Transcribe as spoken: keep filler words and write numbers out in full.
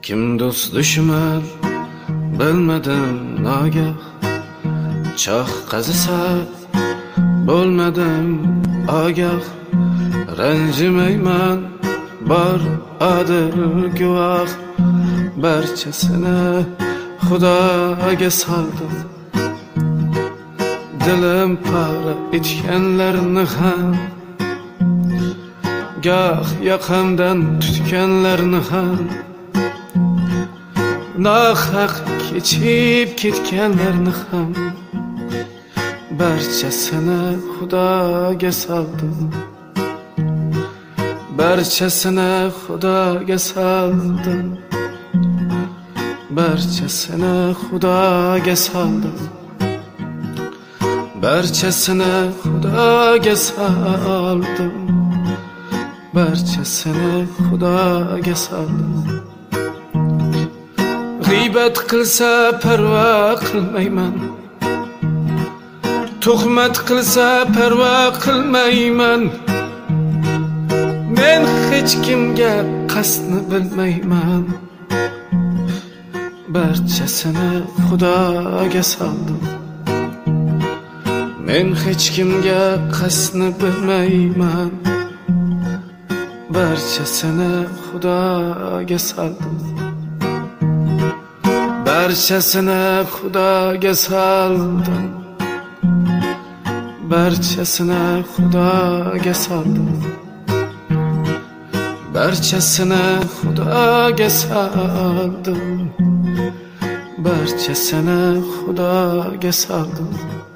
Kim do'st dushman bilmadim nogah, choh qazisa bo'lmadim ogah. Ranjimayman bor adil guvoh, barchasini Xudoga soldim. Dilim pora etganlarni ham, goh yoqamdan tutganlarni ham, nohaq kechib ketganlarni ham, barchasini Xudoga soldim. Barchasini Xudoga soldim. Barchasini Xudoga soldim. Barchasini Xudoga soldim. Barchasini Xudoga soldim. G'iybat qilsa parvo qilmayman, tuhmat qilsa parvo qilmayman. Men hech kimga qasdni bilmayman. Barchasini Xudoga soldim. Men hech kimga qasdni bilmayman. Barchasini Xudoga soldim. Barchasini Xudoga soldim. Barchasini Xudoga soldim. Barchasini Xudoga soldim. Barchasini Xudoga soldim.